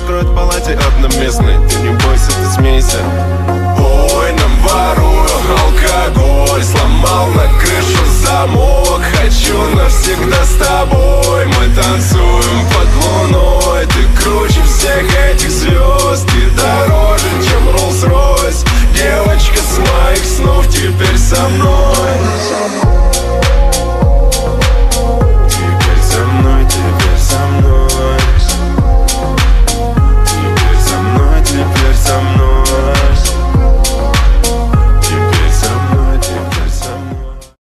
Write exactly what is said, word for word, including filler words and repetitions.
раскроет в палате одноместной. Ты не бойся, ты смейся. Ой, нам ворую алкоголь, сломал на крышу замок. Хочу навсегда с тобой, мы танцуем.